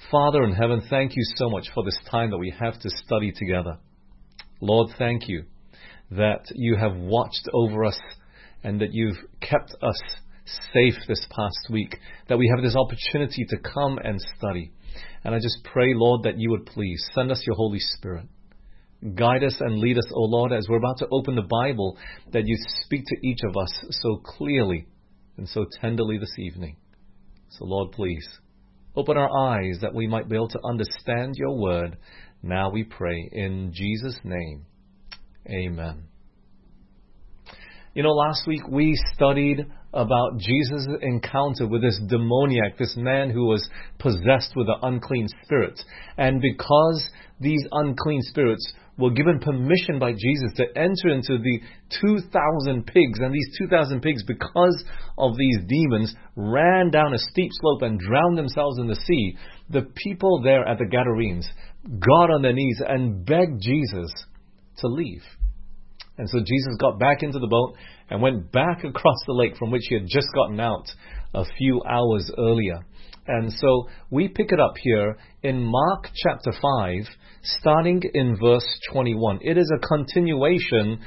Father in heaven, thank you so much for this time that we have to study together. Lord, thank you that you have watched over us and that you've kept us safe this past week, that we have this opportunity to come and study. And I just pray, Lord, that you would please send us your Holy Spirit. Guide us and lead us, O Lord, as we're about to open the Bible, that you speak to each of us so clearly and so tenderly this evening. So, Lord, please, open our eyes that we might be able to understand your word. Now we pray in Jesus' name. Amen. You know, last week we studied about Jesus' encounter with this demoniac, this man who was possessed with an unclean spirit. And because these unclean spirits were given permission by Jesus to enter into the 2,000 pigs, and these 2,000 pigs, because of these demons, ran down a steep slope and drowned themselves in the sea, the people there at the Gadarenes got on their knees and begged Jesus to leave. And so Jesus got back into the boat and went back across the lake from which he had just gotten out a few hours earlier. And so we pick it up here in Mark chapter 5, starting in verse 21. It is a continuation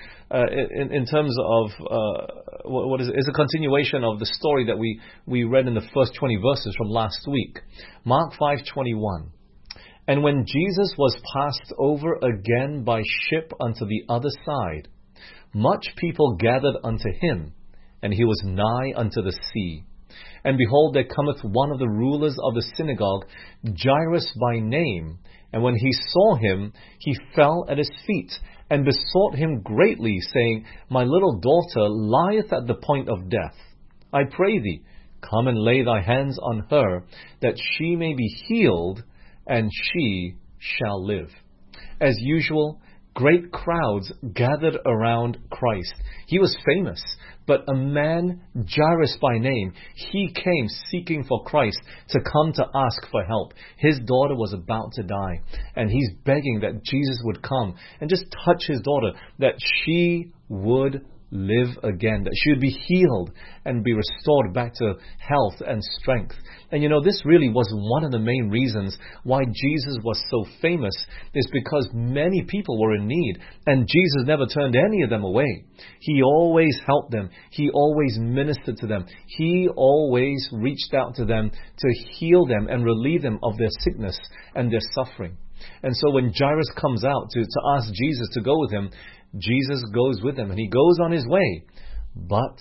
in terms of, what is it? It's a continuation of the story that we read in the first 20 verses from last week. Mark 5:21. And when Jesus was passed over again by ship unto the other side, much people gathered unto him, and he was nigh unto the sea. And behold, there cometh one of the rulers of the synagogue, Jairus by name. And when he saw him, he fell at his feet, and besought him greatly, saying, My little daughter lieth at the point of death. I pray thee, come and lay thy hands on her, that she may be healed, and she shall live. As usual, great crowds gathered around Christ. He was famous, but a man, Jairus by name, he came seeking for Christ to come to ask for help. His daughter was about to die, and he's begging that Jesus would come and just touch his daughter, that she would live again, that she would be healed and be restored back to health and strength. And you know, this really was one of the main reasons why Jesus was so famous, is because many people were in need, and Jesus never turned any of them away. He always helped them. He always ministered to them. He always reached out to them to heal them and relieve them of their sickness and their suffering. And so when Jairus comes out to ask Jesus to go with him, Jesus goes with him and he goes on his way. But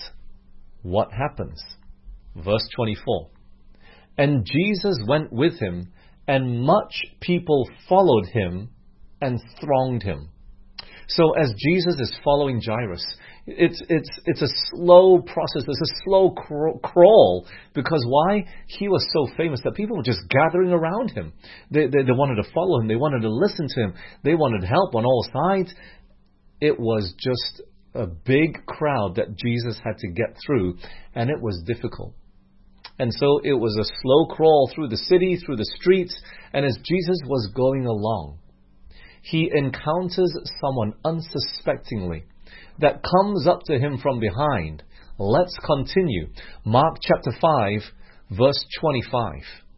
what happens? Verse 24. And Jesus went with him, and much people followed him and thronged him. So as Jesus is following Jairus, it's a slow process. It's a slow crawl. Because why? He was so famous that people were just gathering around him. They wanted to follow him. They wanted to listen to him. They wanted help on all sides. It was just a big crowd that Jesus had to get through, and it was difficult. And so it was a slow crawl through the city, through the streets, and as Jesus was going along, he encounters someone unsuspectingly that comes up to him from behind. Let's continue. Mark chapter 5, verse 25.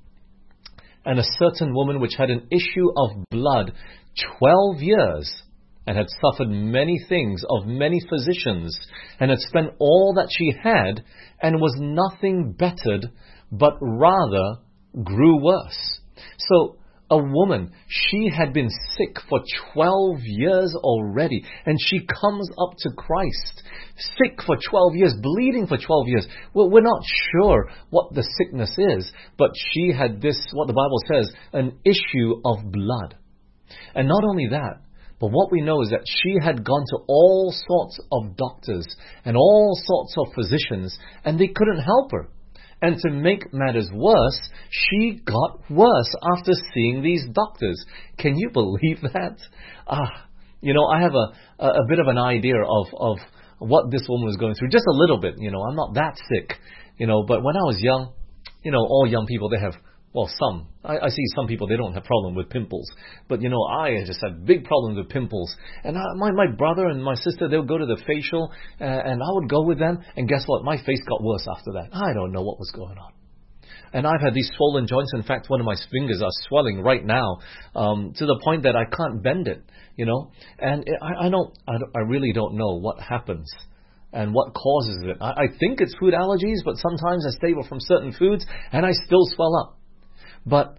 And a certain woman which had an issue of blood 12 years, and had suffered many things of many physicians, and had spent all that she had, and was nothing bettered, but rather grew worse. So a woman, she had been sick for 12 years already, and she comes up to Christ, sick for 12 years, bleeding for 12 years. Well, we're not sure what the sickness is, but she had this, what the Bible says, an issue of blood. And not only that, but what we know is that she had gone to all sorts of doctors and all sorts of physicians, and they couldn't help her. And to make matters worse, she got worse after seeing these doctors. Can you believe that? You know, I have a bit of an idea of what this woman was going through. Just a little bit, you know. I'm not that sick, you know. But when I was young, you know, all young people, they have, well, some. I see some people, they don't have problem with pimples. But, you know, I just had big problems with pimples. And my brother and my sister, they would go to the facial, and I would go with them. And guess what? My face got worse after that. I don't know what was going on. And I've had these swollen joints. In fact, one of my fingers are swelling right now, to the point that I can't bend it, And I really don't know what happens and what causes it. I think it's food allergies, but sometimes I stay away from certain foods and I still swell up. But,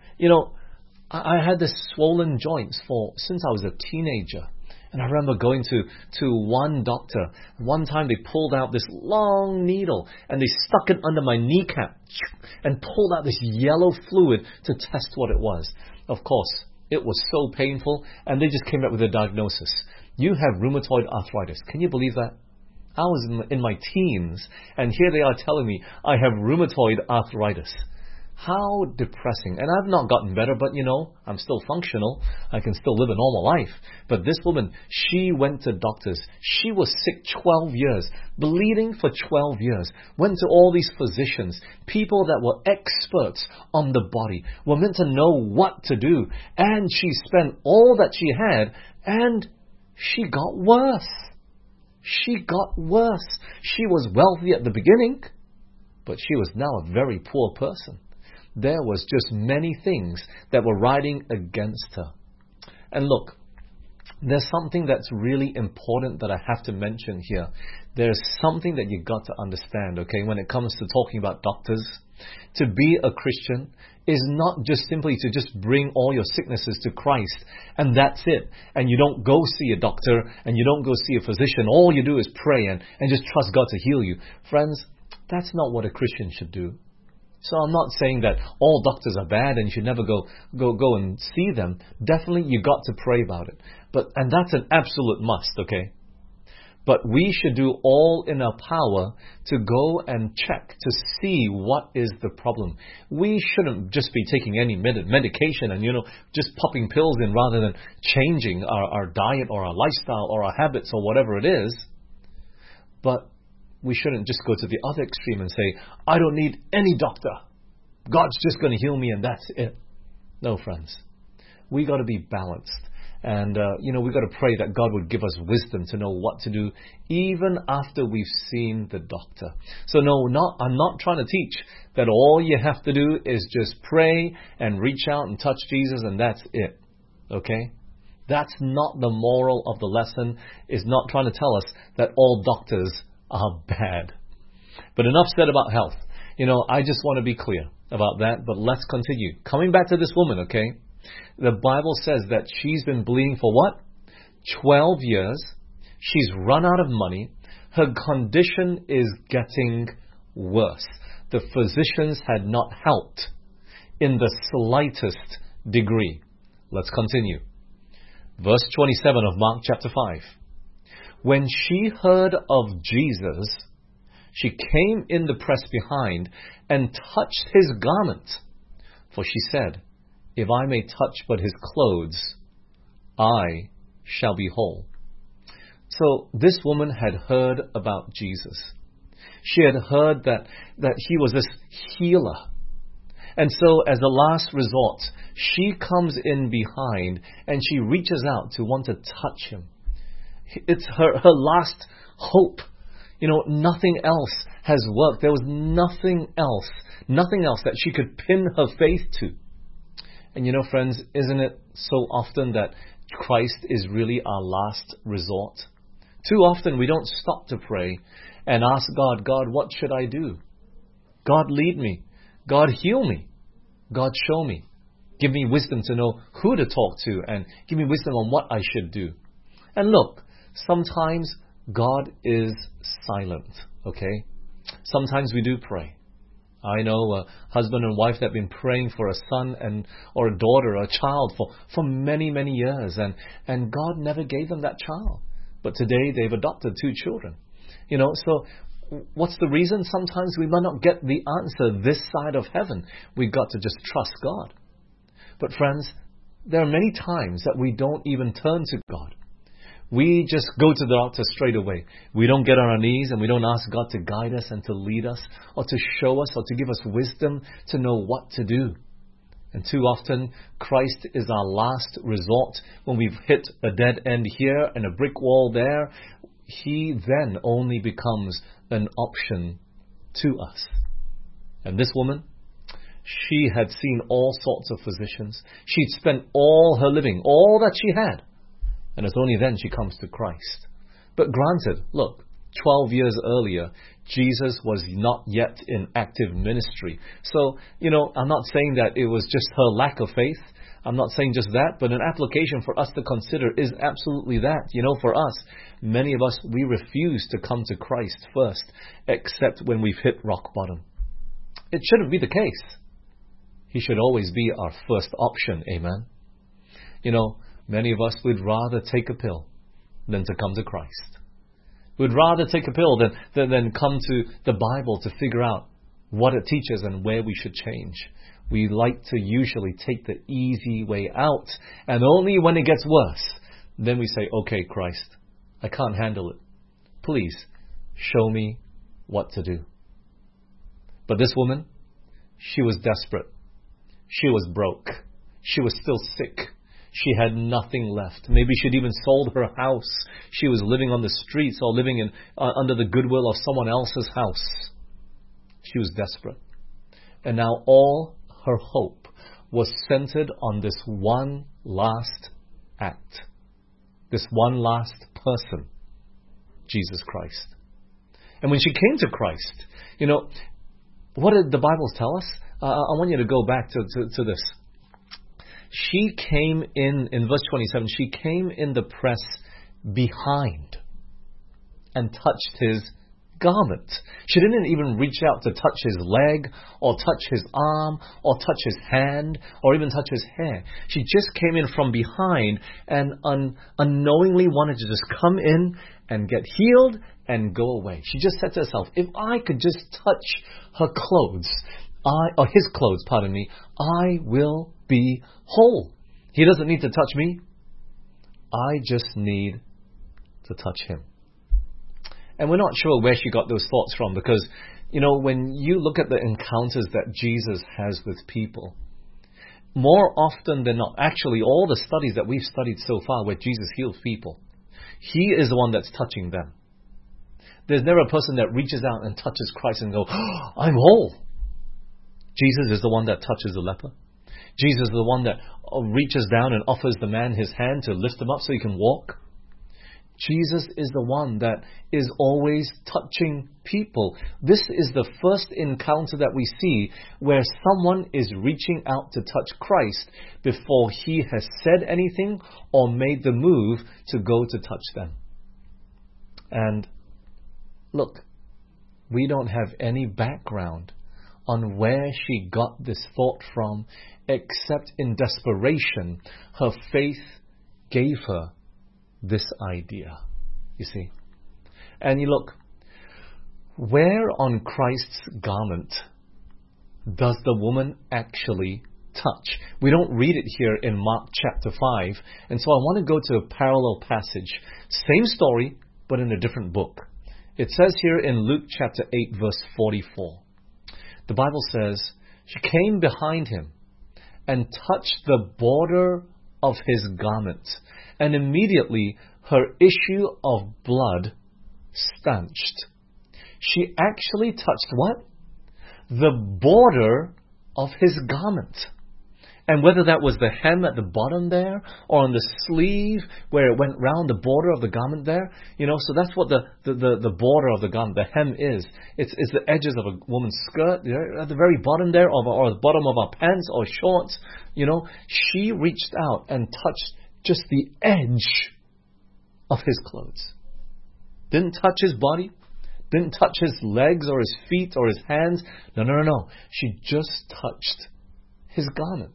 I had this swollen joints since I was a teenager. And I remember going to one doctor. One time they pulled out this long needle and they stuck it under my kneecap and pulled out this yellow fluid to test what it was. Of course, it was so painful, and they just came up with a diagnosis. You have rheumatoid arthritis. Can you believe that? I was in my teens, and here they are telling me I have rheumatoid arthritis. How depressing. And I've not gotten better, but I'm still functional. I can still live a normal life. But this woman, she went to doctors. She was sick 12 years, bleeding for 12 years, went to all these physicians, people that were experts on the body, were meant to know what to do. And she spent all that she had, and she got worse. She got worse. She was wealthy at the beginning, but she was now a very poor person. There was just many things that were riding against her. And look, there's something that's really important that I have to mention here. There's something that you've got to understand, okay, when it comes to talking about doctors. To be a Christian is not just simply to just bring all your sicknesses to Christ and that's it. And you don't go see a doctor and you don't go see a physician. All you do is pray and just trust God to heal you. Friends, that's not what a Christian should do. So I'm not saying that all doctors are bad and you should never go and see them. Definitely you got to pray about it. And that's an absolute must, okay? But we should do all in our power to go and check to see what is the problem. We shouldn't just be taking any medication and, just popping pills in rather than changing our diet or our lifestyle or our habits or whatever it is. But we shouldn't just go to the other extreme and say, I don't need any doctor. God's just going to heal me and that's it. No, friends. We got to be balanced. And, we got to pray that God would give us wisdom to know what to do even after we've seen the doctor. So I'm not trying to teach that all you have to do is just pray and reach out and touch Jesus and that's it. Okay? That's not the moral of the lesson. It's not trying to tell us that all doctors are bad. But enough said about health. I just want to be clear about that, but let's continue. Coming back to this woman, okay? The Bible says that she's been bleeding for what? 12 years. She's run out of money. Her condition is getting worse. The physicians had not helped in the slightest degree. Let's continue. Verse 27 of Mark chapter 5. When she heard of Jesus, she came in the press behind and touched his garment. For she said, if I may touch but his clothes, I shall be whole. So this woman had heard about Jesus. She had heard that he was this healer. And so as a last resort, she comes in behind and she reaches out to want to touch him. It's her last hope. Nothing else has worked. There was nothing else that she could pin her faith to. And friends, isn't it so often that Christ is really our last resort? Too often we don't stop to pray and ask God, what should I do? God, lead me. God, heal me. God, show me. Give me wisdom to know who to talk to and give me wisdom on what I should do. And look, sometimes God is silent, okay? Sometimes we do pray. I know a husband and wife that have been praying for a son or a daughter or a child for many, many years, and God never gave them that child. But today they've adopted 2 children. So what's the reason? Sometimes we might not get the answer this side of heaven. We've got to just trust God. But friends, there are many times that we don't even turn to God. We just go to the doctor straight away. We don't get on our knees and we don't ask God to guide us and to lead us or to show us or to give us wisdom to know what to do. And too often, Christ is our last resort. When we've hit a dead end here and a brick wall there, He then only becomes an option to us. And this woman, She had seen all sorts of physicians. She'd spent all her living, all that she had. And it's only then she comes to Christ. But granted, look, 12 years earlier, Jesus was not yet in active ministry. So, I'm not saying that it was just her lack of faith. I'm not saying just that, but an application for us to consider is absolutely that. For us, many of us, we refuse to come to Christ first, except when we've hit rock bottom. It shouldn't be the case. He should always be our first option, amen? Many of us would rather take a pill than to come to Christ. We'd rather take a pill than come to the Bible to figure out what it teaches and where we should change. We like to usually take the easy way out, and only when it gets worse, then we say, okay, Christ, I can't handle it. Please, show me what to do. But this woman, she was desperate. She was broke. She was still sick. She had nothing left. Maybe she'd even sold her house. She was living on the streets or living under the goodwill of someone else's house. She was desperate. And now all her hope was centered on this one last act. This one last person, Jesus Christ. And when she came to Christ, what did the Bible tell us? I want you to go back to this. She came in verse 27, she came in the press behind and touched his garment. She didn't even reach out to touch his leg or touch his arm or touch his hand or even touch his hair. She just came in from behind and unknowingly wanted to just come in and get healed and go away. She just said to herself, if I could just touch her clothes, his clothes, I will be whole. He doesn't need to touch me. I just need to touch him. And we're not sure where she got those thoughts from because, when you look at the encounters that Jesus has with people, more often than not, actually all the studies that we've studied so far where Jesus heals people, he is the one that's touching them. There's never a person that reaches out and touches Christ and goes, I'm whole. Jesus is the one that touches the leper. Jesus is the one that reaches down and offers the man his hand to lift him up so he can walk. Jesus is the one that is always touching people. This is the first encounter that we see where someone is reaching out to touch Christ before he has said anything or made the move to go to touch them. And look, we don't have any background on where she got this thought from, except in desperation, her faith gave her this idea, you see. And you look, where on Christ's garment does the woman actually touch? We don't read it here in Mark chapter 5, and so I want to go to a parallel passage. Same story, but in a different book. It says here in Luke chapter 8, verse 44. The Bible says, she came behind him and touched the border of his garment, and immediately her issue of blood stanched. She actually touched what? The border of his garment. And whether that was the hem at the bottom there or on the sleeve where it went round the border of the garment there, so that's what the border of the garment, the hem is. It's the edges of a woman's skirt, at the very bottom there, or the bottom of our pants or shorts. She reached out and touched just the edge of his clothes. Didn't touch his body, didn't touch his legs or his feet or his hands. No. She just touched his garment.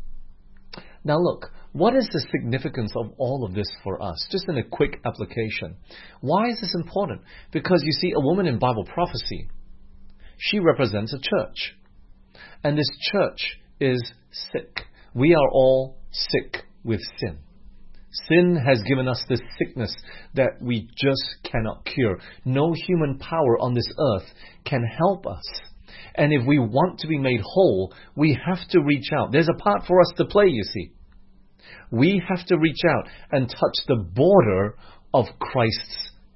Now look, what is the significance of all of this for us? Just in a quick application. Why is this important? Because you see, a woman in Bible prophecy, she represents a church. And this church is sick. We are all sick with sin. Sin has given us this sickness that we just cannot cure. No human power on this earth can help us. And if we want to be made whole, we have to reach out. There's a part for us to play, you see. We have to reach out and touch the border of Christ's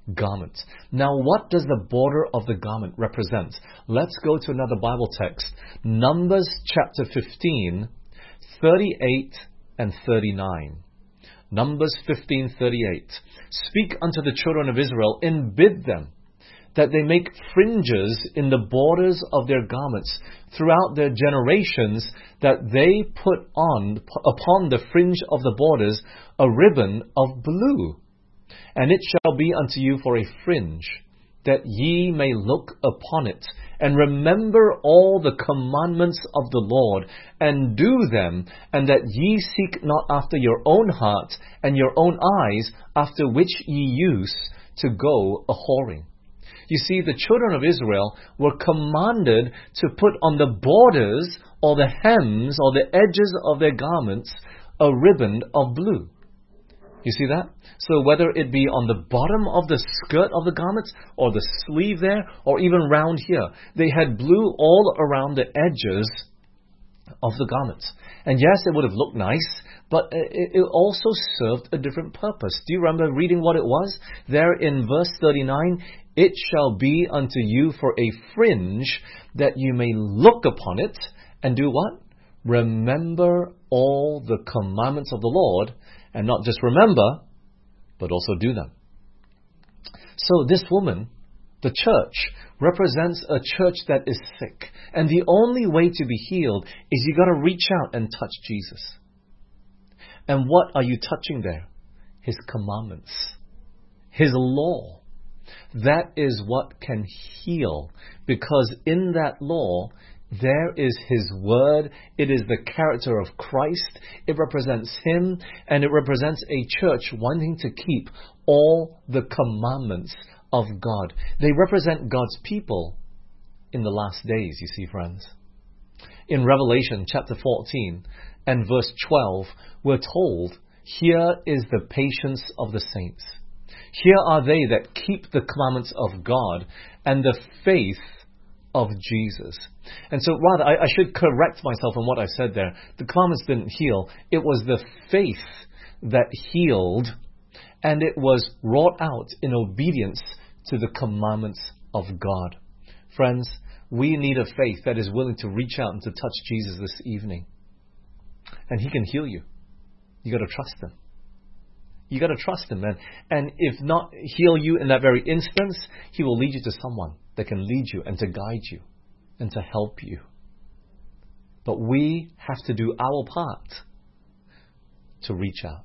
garment. Now, what does the border of the garment represent? Let's go to another Bible text. Numbers chapter 15, 38 and 39. Numbers 15:38. Speak unto the children of Israel, and bid them that they make fringes in the borders of their garments throughout their generations, that they put on upon the fringe of the borders a ribbon of blue. And it shall be unto you for a fringe, that ye may look upon it, and remember all the commandments of the Lord, and do them, and that ye seek not after your own heart and your own eyes, after which ye use to go a-whoring. You see, the children of Israel were commanded to put on the borders, or the hems, or the edges of their garments, a ribbon of blue. You see that? So whether it be on the bottom of the skirt of the garments, or the sleeve there, or even round here, they had blue all around the edges of the garments. And yes, it would have looked nice, but it also served a different purpose. Do you remember reading what it was? There in verse 39, it shall be unto you for a fringe, that you may look upon it, and do what? Remember all the commandments of the Lord, and not just remember, but also do them. So this woman, the church, represents a church that is sick. And the only way to be healed is you got to reach out and touch Jesus. And what are you touching there? His commandments. His law. That is what can heal. Because in that law, there is His Word. It is the character of Christ. It represents Him, and it represents a church wanting to keep all the commandments of God. They represent God's people in the last days, you see, friends. In Revelation chapter 14 and verse 12, we're told, here is the patience of the saints. Here are they that keep the commandments of God and the faith of Jesus. And so rather, I should correct myself on what I said there. The commandments didn't heal. It was the faith that healed, and it was wrought out in obedience to the commandments of God. Friends, we need a faith that is willing to reach out and to touch Jesus this evening. And He can heal you. You got to trust Him. You got to trust Him, man. And if not heal you in that very instance, He will lead you to someone that can lead you and to guide you and to help you. But we have to do our part to reach out.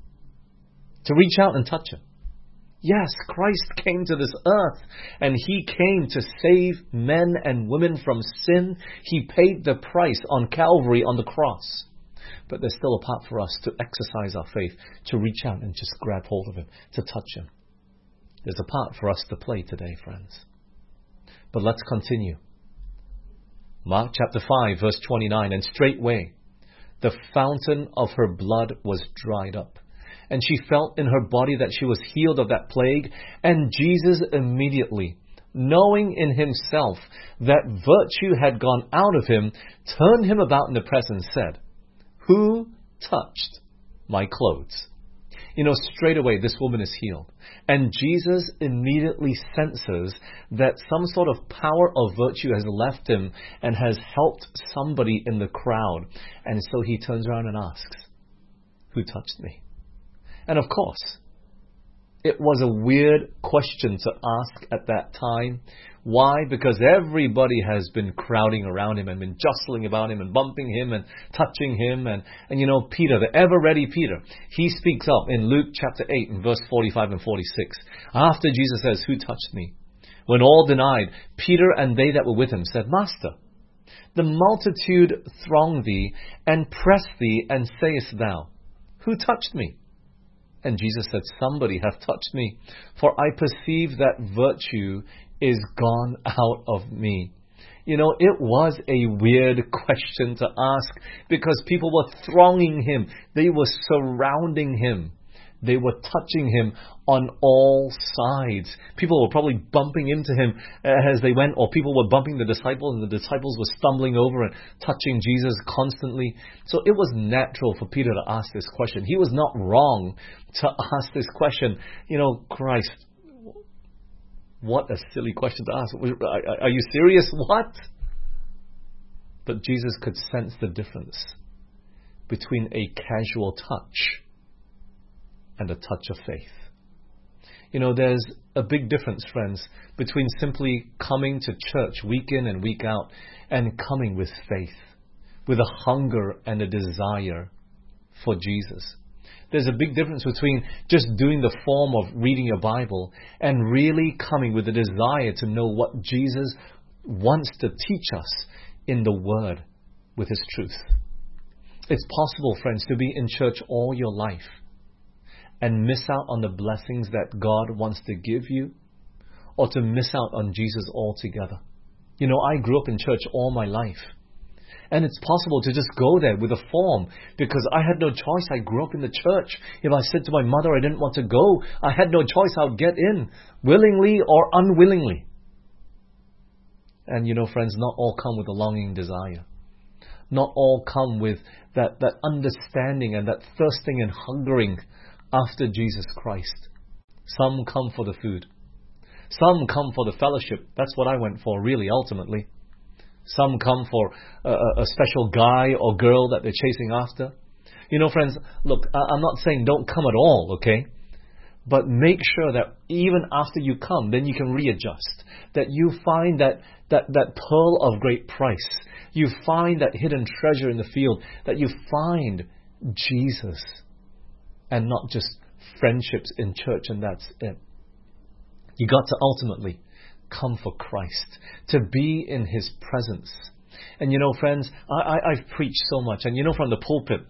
To reach out and touch Him. Yes, Christ came to this earth, and He came to save men and women from sin. He paid the price on Calvary on the cross. But there's still a part for us to exercise our faith, to reach out and just grab hold of Him, to touch Him. There's a part for us to play today, friends. But let's continue. Mark chapter 5, verse 29, and straightway the fountain of her blood was dried up, and she felt in her body that she was healed of that plague. And Jesus immediately, knowing in Himself that virtue had gone out of him, turned Him about in the press and said, who touched my clothes? You know, straight away this woman is healed. And Jesus immediately senses that some sort of power of virtue has left Him and has helped somebody in the crowd. And so He turns around and asks, who touched me? And of course, it was a weird question to ask at that time. Why? Because everybody has been crowding around Him and been jostling about Him and bumping Him and touching Him. And you know, Peter, the ever-ready Peter, he speaks up in Luke chapter 8 and verse 45 and 46. After Jesus says, who touched me? When all denied, Peter and they that were with him said, Master, the multitude throng thee and press thee, and sayest thou, who touched me? And Jesus said, somebody hath touched me, for I perceive that virtue is gone out of me. You know, it was a weird question to ask, because people were thronging Him. They were surrounding Him. They were touching Him on all sides. People were probably bumping into Him as they went, or people were bumping the disciples, and the disciples were stumbling over and touching Jesus constantly. So it was natural for Peter to ask this question. He was not wrong to ask this question. You know, Christ, What a silly question to ask. Are you serious? What? But Jesus could sense the difference between a casual touch and a touch of faith. There's a big difference, friends, between simply coming to church week in and week out and coming with faith, with a hunger and a desire for Jesus. There's a big difference between just doing the form of reading your Bible and really coming with a desire to know what Jesus wants to teach us in the Word with His truth. It's possible, friends, to be in church all your life and miss out on the blessings that God wants to give you, or to miss out on Jesus altogether. I grew up in church all my life. And it's possible to just go there with a form because I had no choice. I grew up in the church. If I said to my mother I didn't want to go, I had no choice. I would get in, willingly or unwillingly. And friends, not all come with a longing desire. Not all come with that understanding and that thirsting and hungering after Jesus Christ. Some come for the food. Some come for the fellowship. That's what I went for, really, ultimately. Some come for a special guy or girl that they're chasing after. Friends, look, I'm not saying don't come at all, okay? But make sure that even after you come, then you can readjust. That you find that pearl of great price. You find that hidden treasure in the field. That you find Jesus and not just friendships in church and that's it. You got to ultimately come for Christ, to be in His presence. And friends, I've preached so much, and from the pulpit,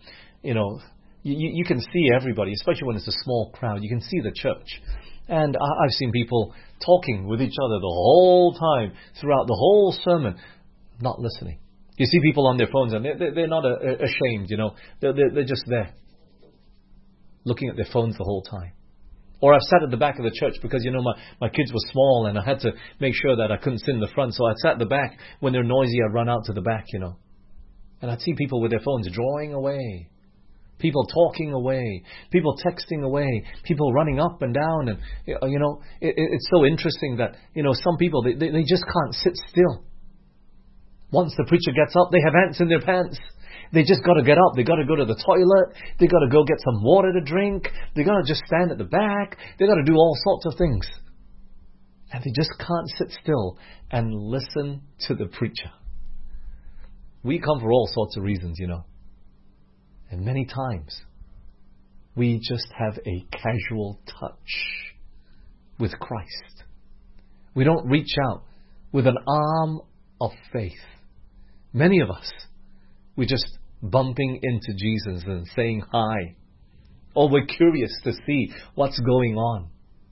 you can see everybody, especially when it's a small crowd. You can see the church. And I've seen people talking with each other the whole time, throughout the whole sermon, not listening. You see people on their phones, and they're not ashamed, They're just there, looking at their phones the whole time. Or I've sat at the back of the church because, my kids were small and I had to make sure that I couldn't sit in the front. So I sat at the back. When they're noisy, I'd run out to the back, And I'd see people with their phones drawing away. People talking away. People texting away. People running up and down. And, it's so interesting that, some people, they just can't sit still. Once the preacher gets up, they have ants in their pants. They just got to get up. They got to go to the toilet. They got to go get some water to drink. They got to just stand at the back. They got to do all sorts of things. And they just can't sit still and listen to the preacher. We come for all sorts of reasons, And many times, we just have a casual touch with Christ. We don't reach out with an arm of faith. Many of us, we're just bumping into Jesus and saying hi. Or we're curious to see what's going on.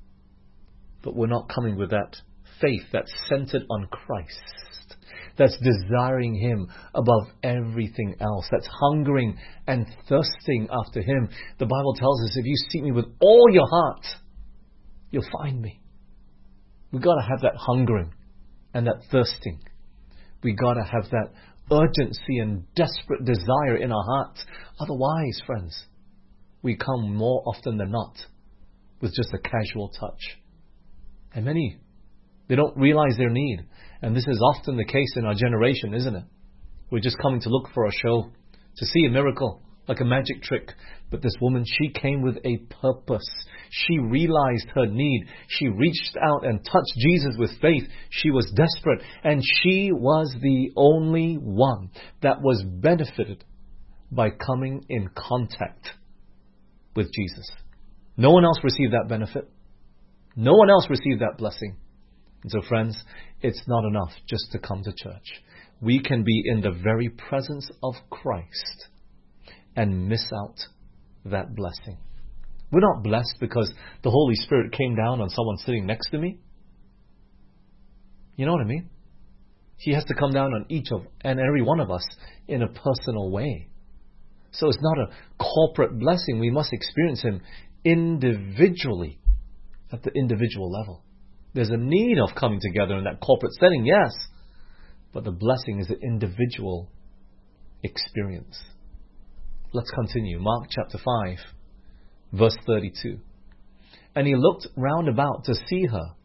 But we're not coming with that faith that's centered on Christ. That's desiring Him above everything else. That's hungering and thirsting after Him. The Bible tells us, if you seek me with all your heart, you'll find me. We've got to have that hungering and that thirsting. We've got to have that urgency and desperate desire in our hearts. Otherwise, friends, we come more often than not with just a casual touch. And many, they don't realize their need. And this is often the case in our generation, isn't it? We're just coming to look for a show, to see a miracle, like a magic trick. But this woman, she came with a purpose. She realized her need. She reached out and touched Jesus with faith. She was desperate, and she was the only one that was benefited by coming in contact with Jesus. No one else received that benefit. No one else received that blessing. And so, friends, it's not enough just to come to church. We can be in the very presence of Christ and miss out that blessing. We're not blessed because the Holy Spirit came down on someone sitting next to me. You know what I mean? He has to come down on each and every one of us in a personal way. So it's not a corporate blessing. We must experience Him individually, at the individual level. There's a need of coming together in that corporate setting, yes. But the blessing is the individual experience. Let's continue. Mark chapter 5, verse 32. And He looked round about to see her,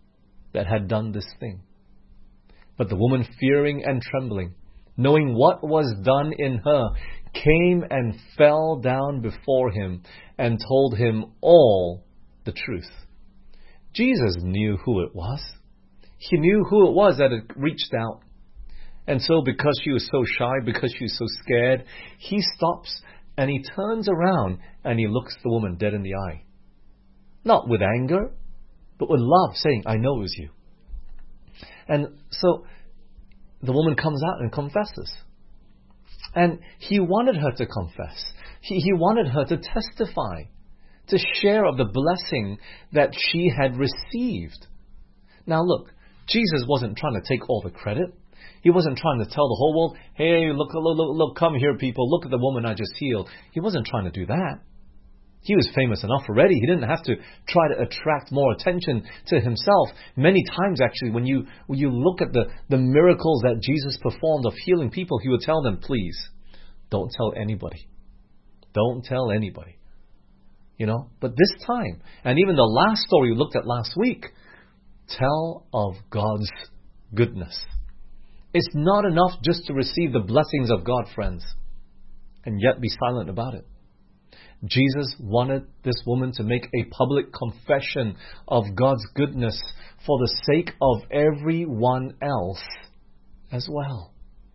that had done this thing. But the woman, fearing and trembling, knowing what was done in her, came and fell down before him and told him all the truth. Jesus knew who it was. He knew who it was that had reached out. And so because she was so shy, because she was so scared, he stops and he turns around and he looks the woman dead in the eye. Not with anger, but with love, saying, I know it was you. And so the woman comes out and confesses. And he wanted her to confess. He wanted her to testify, to share of the blessing that she had received. Now look, Jesus wasn't trying to take all the credit. He wasn't trying to tell the whole world, hey, look, come here, people. Look at the woman I just healed. He wasn't trying to do that. He was famous enough already. He didn't have to try to attract more attention to himself. Many times, actually, when you look at the miracles that Jesus performed of healing people, he would tell them, please, don't tell anybody. Don't tell anybody. But this time, and even the last story we looked at last week, tell of God's goodness. It's not enough just to receive the blessings of God, friends, and yet be silent about it. Jesus wanted this woman to make a public confession of God's goodness for the sake of everyone else as well.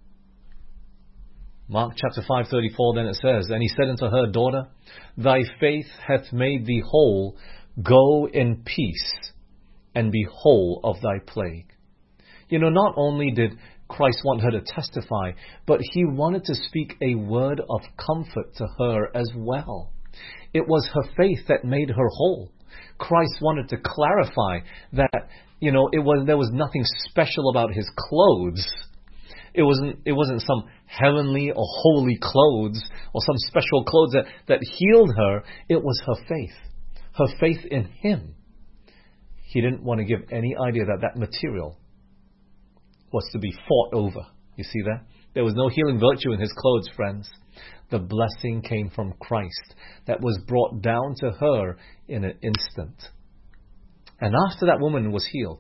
Mark chapter 5:34, then it says, And he said unto her, Daughter, thy faith hath made thee whole. Go in peace, and be whole of thy plague. Not only did Christ want her to testify, but he wanted to speak a word of comfort to her as well. It was her faith that made her whole. Christ wanted to clarify that, there was nothing special about his clothes. It wasn't some heavenly or holy clothes or some special clothes that healed her. It was her faith in him. He didn't want to give any idea that material was to be fought over. You see that? There was no healing virtue in his clothes, friends. The blessing came from Christ that was brought down to her in an instant. And after that woman was healed,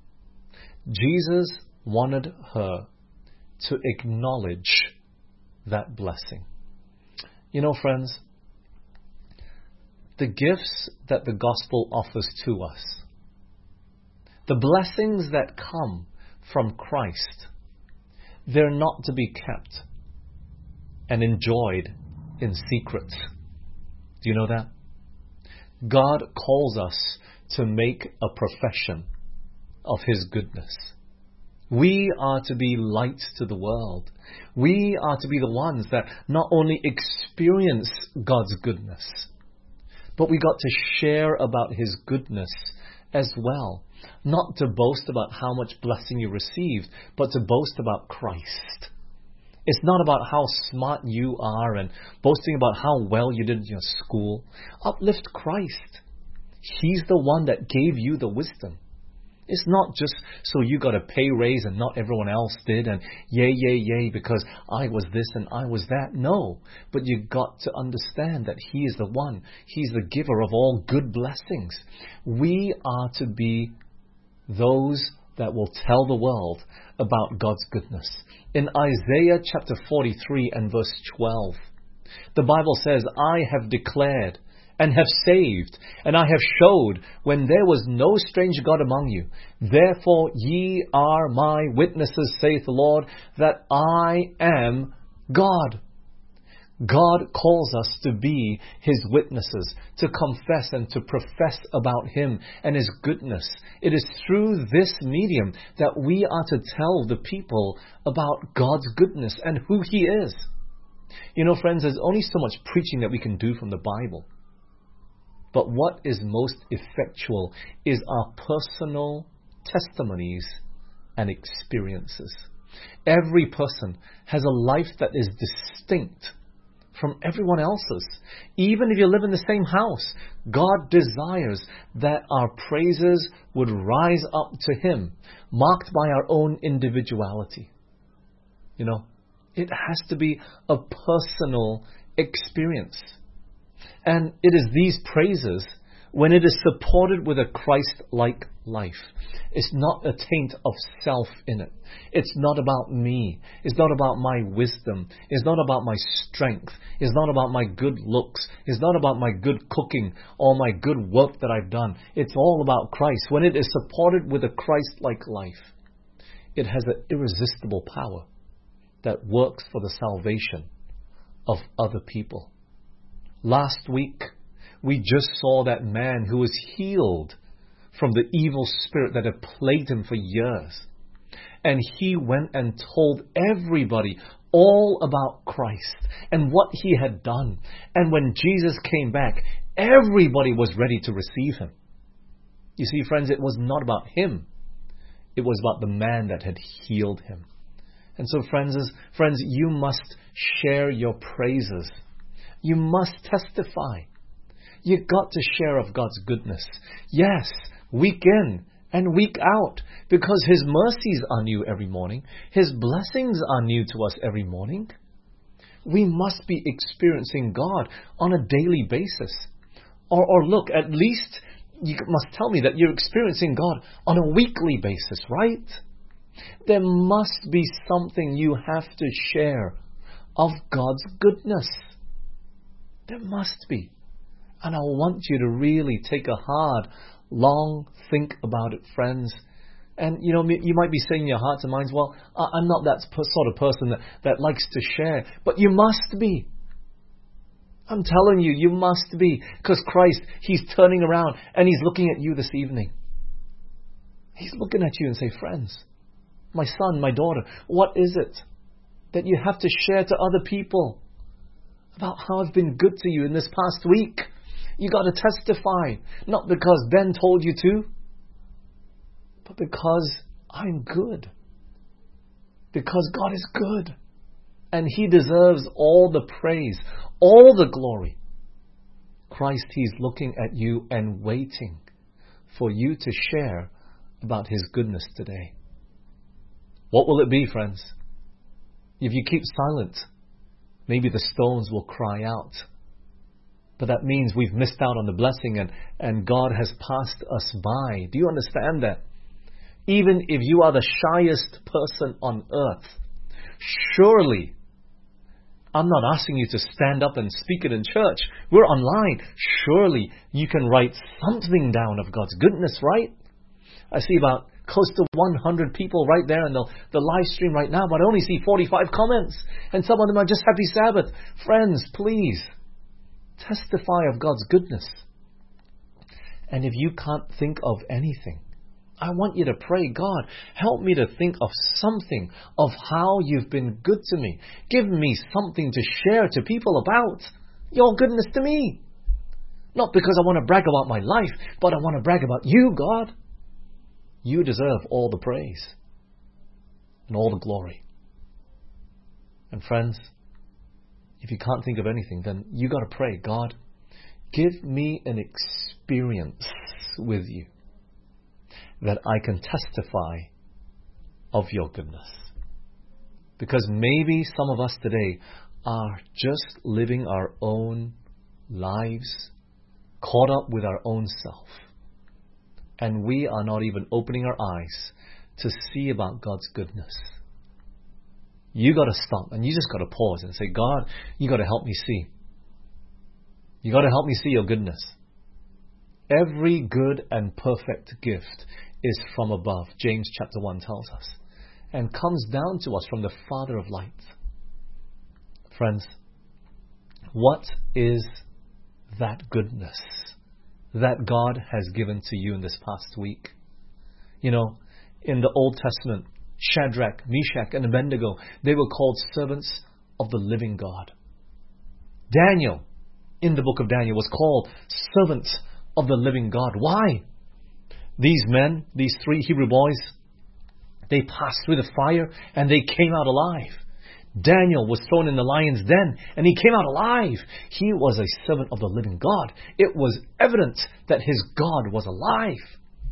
Jesus wanted her to acknowledge that blessing. Friends, the gifts that the gospel offers to us, the blessings that come from Christ, they're not to be kept and enjoyed in secret. Do you know that? God calls us to make a profession of his goodness. We are to be light to the world. We are to be the ones that not only experience God's goodness, but we got to share about his goodness as well. Not to boast about how much blessing you received, but to boast about Christ. It's not about how smart you are and boasting about how well you did in your school. Uplift Christ. He's the one that gave you the wisdom. It's not just so you got a pay raise and not everyone else did, and yay, because I was this and I was that. No, but you got to understand that he is the one. He's the giver of all good blessings. We are to be those that will tell the world about God's goodness. In Isaiah chapter 43 and verse 12, the Bible says, I have declared and have saved, and I have showed when there was no strange God among you. Therefore ye are my witnesses, saith the Lord, that I am God. God calls us to be his witnesses, to confess and to profess about him and his goodness. It is through this medium that we are to tell the people about God's goodness and who he is. Friends, there's only so much preaching that we can do from the Bible. But what is most effectual is our personal testimonies and experiences. Every person has a life that is distinct from everyone else's. Even if you live in the same house, God desires that our praises would rise up to him, marked by our own individuality. It has to be a personal experience. And it is these praises when it is supported with a Christ-like life, it's not a taint of self in it. It's not about me. It's not about my wisdom. It's not about my strength. It's not about my good looks. It's not about my good cooking or my good work that I've done. It's all about Christ. When it is supported with a Christ-like life, it has an irresistible power that works for the salvation of other people. Last week, we just saw that man who was healed from the evil spirit that had plagued him for years. And he went and told everybody all about Christ and what he had done. And when Jesus came back, everybody was ready to receive him. You see, friends, it was not about him. It was about the man that had healed him. And so, friends, you must share your praises. You must testify. You've got to share of God's goodness. Yes, week in and week out, because His mercies are new every morning. His blessings are new to us every morning. We must be experiencing God on a daily basis. Or look, at least you must tell me that you're experiencing God on a weekly basis, right? There must be something you have to share of God's goodness. There must be. And I want you to really take a hard, long think about it, friends. And, you might be saying in your hearts and minds, well, I'm not that sort of person that likes to share. But you must be. I'm telling you, you must be. Because Christ, He's turning around and He's looking at you this evening. He's looking at you and say, friends, my son, my daughter, what is it that you have to share to other people about how I've been good to you in this past week? You got to testify, not because Ben told you to, but because I'm good. Because God is good. And He deserves all the praise, all the glory. Christ, He's looking at you and waiting for you to share about His goodness today. What will it be, friends? If you keep silent, maybe the stones will cry out. But that means we've missed out on the blessing and God has passed us by. Do you understand that? Even if you are the shyest person on earth, surely, I'm not asking you to stand up and speak it in church. We're online. Surely you can write something down of God's goodness, right? I see about close to 100 people right there in the live stream right now, but I only see 45 comments. And some of them are just happy Sabbath. Friends, please, testify of God's goodness. And if you can't think of anything, I want you to pray, God, help me to think of something of how you've been good to me. Give me something to share to people about your goodness to me. Not because I want to brag about my life, but I want to brag about you, God. You deserve all the praise and all the glory. And friends, if you can't think of anything, then you got to pray, God, give me an experience with you that I can testify of your goodness. Because maybe some of us today are just living our own lives, caught up with our own self. And we are not even opening our eyes to see about God's goodness. You got to stop and you just got to pause and say, God, you got to help me see. You got to help me see your goodness. Every good and perfect gift is from above, James chapter 1 tells us, and comes down to us from the Father of lights. Friends, what is that goodness that God has given to you in this past week? In the Old Testament, Shadrach, Meshach, and Abednego, they were called servants of the living God. Daniel, in the book of Daniel, was called servants of the living God. Why? These men, these 3 Hebrew boys, they passed through the fire and they came out alive. Daniel was thrown in the lion's den and he came out alive. He was a servant of the living God. It was evident that his God was alive.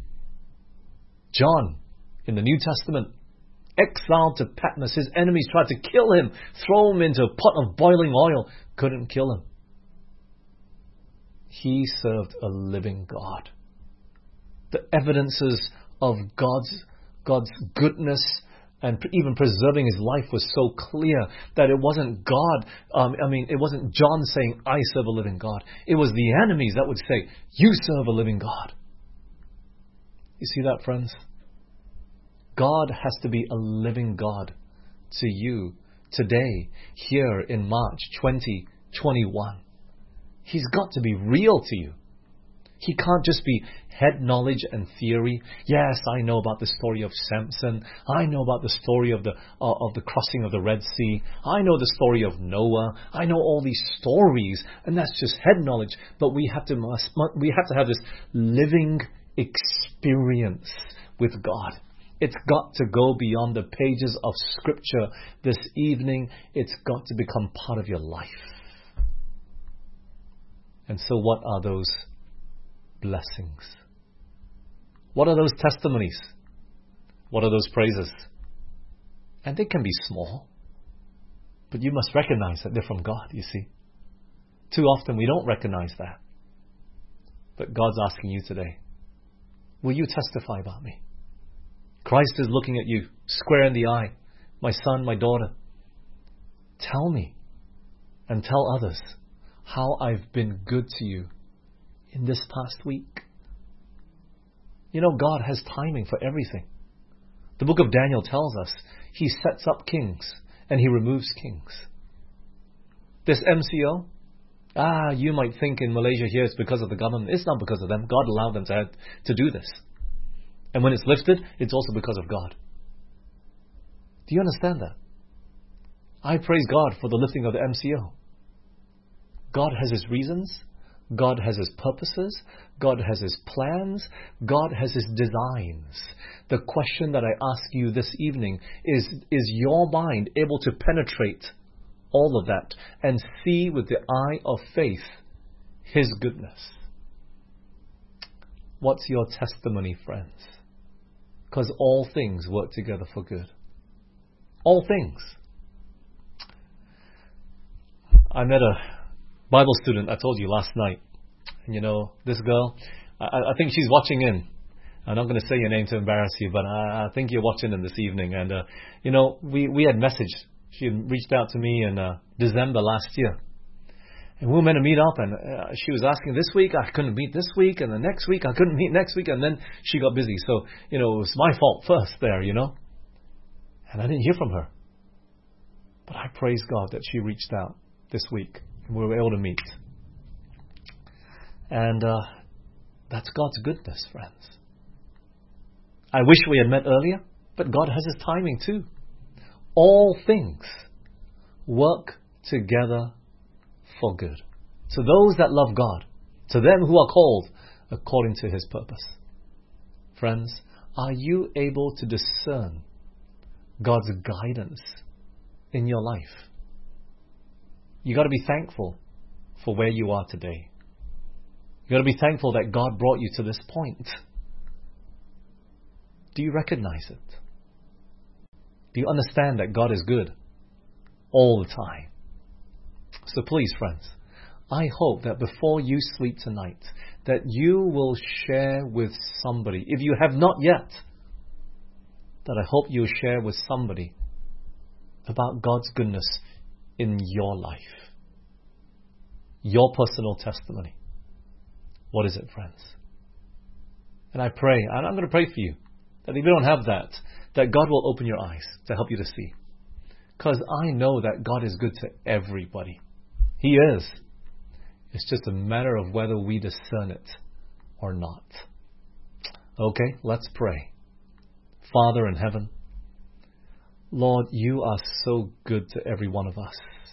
John, in the New Testament, exiled to Patmos. His enemies tried to kill him, throw him into a pot of boiling oil. Couldn't kill him. He served a living God. The evidences of God's goodness and even preserving his life was so clear that it wasn't God. It wasn't John saying, I serve a living God. It was the enemies that would say, you serve a living God. You see that, friends? God has to be a living God to you today, here in March 2021. He's got to be real to you. He can't just be head knowledge and theory. Yes, I know about the story of Samson. I know about the story of the crossing of the Red Sea. I know the story of Noah. I know all these stories, and that's just head knowledge. But we have to have this living experience with God. It's got to go beyond the pages of Scripture this evening. It's got to become part of your life. And so what are those blessings? What are those testimonies? What are those praises? And they can be small, but you must recognize that they're from God, you see. Too often we don't recognize that. But God's asking you today, will you testify about me? Christ is looking at you square in the eye. My son, my daughter, tell me and tell others how I've been good to you in this past week. You know, God has timing for everything. The book of Daniel tells us he sets up kings and he removes kings. This MCO, you might think in Malaysia here it's because of the government. It's not because of them. God allowed them to do this. And when it's lifted, it's also because of God. Do you understand that? I praise God for the lifting of the MCO. God has his reasons. God has his purposes. God has his plans. God has his designs. The question that I ask you this evening is your mind able to penetrate all of that and see with the eye of faith his goodness? What's your testimony, friends? Because all things work together for good. All things. I met a Bible student, I told you last night. And you know, this girl, I think she's watching in. I'm not going to say your name to embarrass you, but I think you're watching in this evening. And, we had messaged. She had reached out to me in December last year. And we were meant to meet up, and she was asking this week, I couldn't meet this week, and the next week, I couldn't meet next week, and then she got busy. So, it was my fault first there, And I didn't hear from her. But I praise God that she reached out this week, and we were able to meet. And that's God's goodness, friends. I wish we had met earlier, but God has his timing too. All things work together for good. To those that love God, to them who are called according to his purpose. Friends, are you able to discern God's guidance in your life? You got to be thankful for where you are today. You got to be thankful that God brought you to this point. Do you recognize it? Do you understand that God is good all the time? So please, friends, I hope that before you sleep tonight, that you will share with somebody, if you have not yet, that I hope you'll share with somebody about God's goodness in your life. Your personal testimony. What is it, friends? And I pray, and I'm going to pray for you, that if you don't have that God will open your eyes to help you to see. Because I know that God is good to everybody. He is. It's just a matter of whether we discern it or not. Okay, let's pray. Father in heaven, Lord, you are so good to every one of us.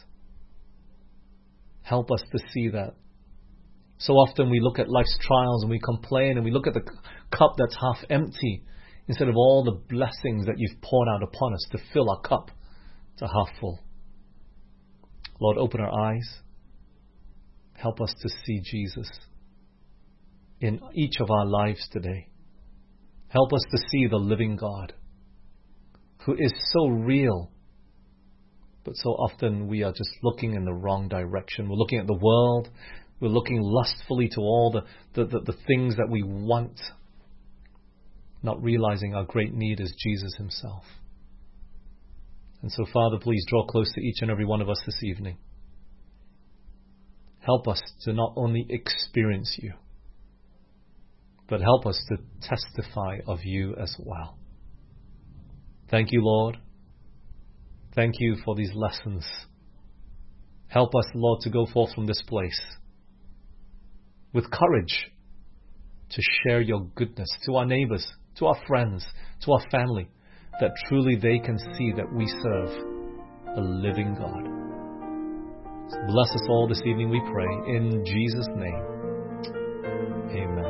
Help us to see that. So often we look at life's trials and we complain and we look at the cup that's half empty instead of all the blessings that you've poured out upon us to fill our cup to half full. Lord, open our eyes. Help us to see Jesus in each of our lives today. Help us to see the living God who is so real, but so often we are just looking in the wrong direction. We're looking at the world. We're looking lustfully to all the things that we want, not realizing our great need is Jesus himself. And so, Father, please draw close to each and every one of us this evening. Help us to not only experience you, but help us to testify of you as well. Thank you, Lord. Thank you for these lessons. Help us, Lord, to go forth from this place with courage to share your goodness to our neighbors, to our friends, to our family, that truly they can see that we serve a living God. So bless us all this evening, we pray, in Jesus' name. Amen.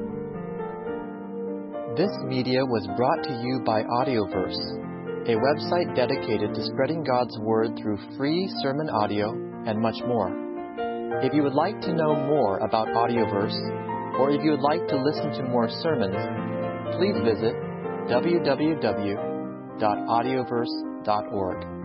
This media was brought to you by Audioverse, a website dedicated to spreading God's Word through free sermon audio and much more. If you would like to know more about Audioverse, or if you would like to listen to more sermons, please visit www.audioverse.org.